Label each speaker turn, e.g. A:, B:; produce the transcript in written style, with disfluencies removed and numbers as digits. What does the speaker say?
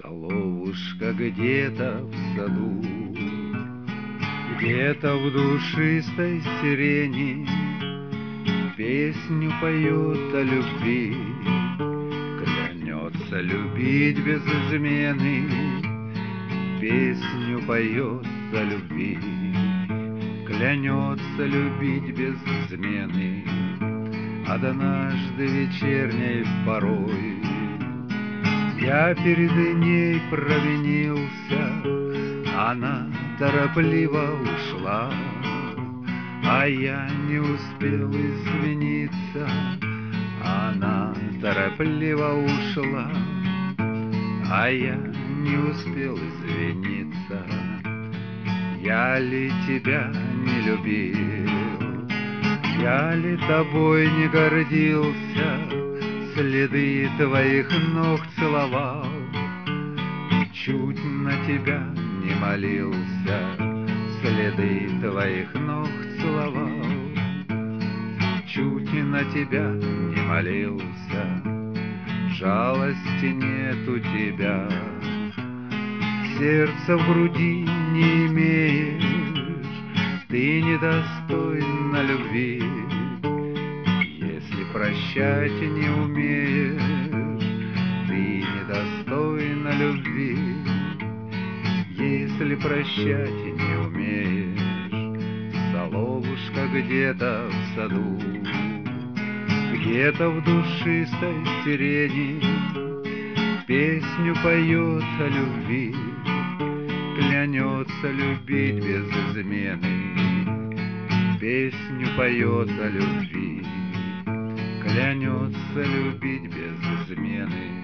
A: Соловушка где-то в саду, где-то в душистой сирени песню поет о любви, клянется любить без измены, песню поет о любви, клянется любить без измены. Однажды вечерней порой я перед ней провинился, она торопливо ушла, а я не успел извиниться. Она торопливо ушла, а я не успел извиниться. Я ли тебя не любил, я ли тобой не гордился, следы твоих ног целовал, чуть на тебя не молился, следы твоих ног целовал, чуть на тебя не молился. Жалости нет у тебя, сердца в груди не имеешь, ты недостойна любви. Если прощать не умеешь, ты недостойна любви. Если прощать не умеешь, соловушка где-то в саду, где-то в душистой сирени песню поет о любви, клянется любить без измены, песню поет о любви, клянется любить без измены.